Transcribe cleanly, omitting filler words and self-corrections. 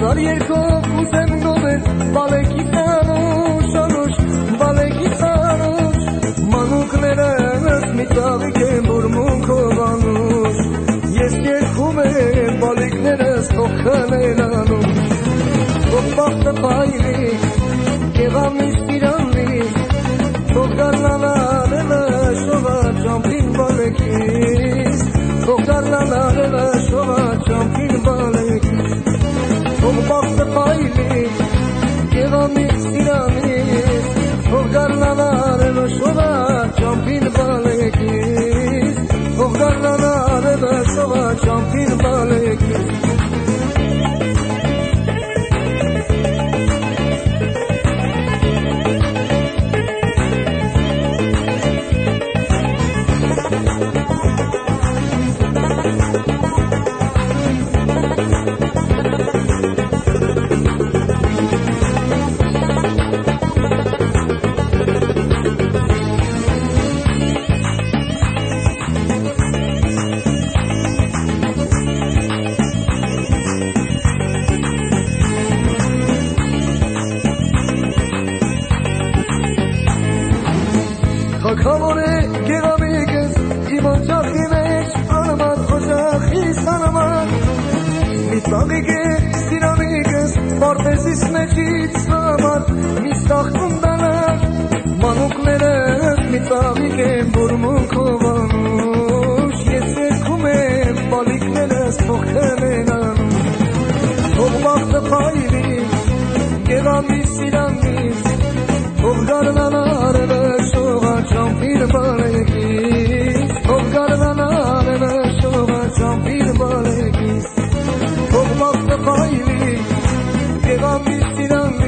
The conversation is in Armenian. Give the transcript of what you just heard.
Zar երկով ուզեմ գովել բալեկի տանուշ անուշ բալեկի տանուշ մանուկներս մի ծաղիկ են բուրմունքով անուշ ես երկում եմ բալիկներս թող խլեն անուշ թող բախտը պայլի կեղամիս տիրանլիս թող գարնանարելը շովա ճամփին բալեկիս թող գարնանարելը շովա ճամփին բալեկիս թող բախտը պայլի կեղամիս տիրանլիս թող գարնանարելը շովա ճամփին բալեկիս թող գարնանարելը շովա ճամփին բալեկիս Թագավոր է գեղամիկս իմ օջախի մեջ անման օջախիս անման մի ծաղիկ է սիրամիկս պարպեսիս մեջից նման մի ստախտում դանար մանուկներս մի ծաղիկ են բուրմունքով անուշ ես երկում եմ բալիկներս թող խլեն անուշ թող բախտը պայլի գեղամիս սիրամիս թող գարնանարելը շողա ճամփին բալեկիս թող գարնանարելը շողա ճամփին բալեկիս թող բախտը պայլի գեղամիս սիրամիս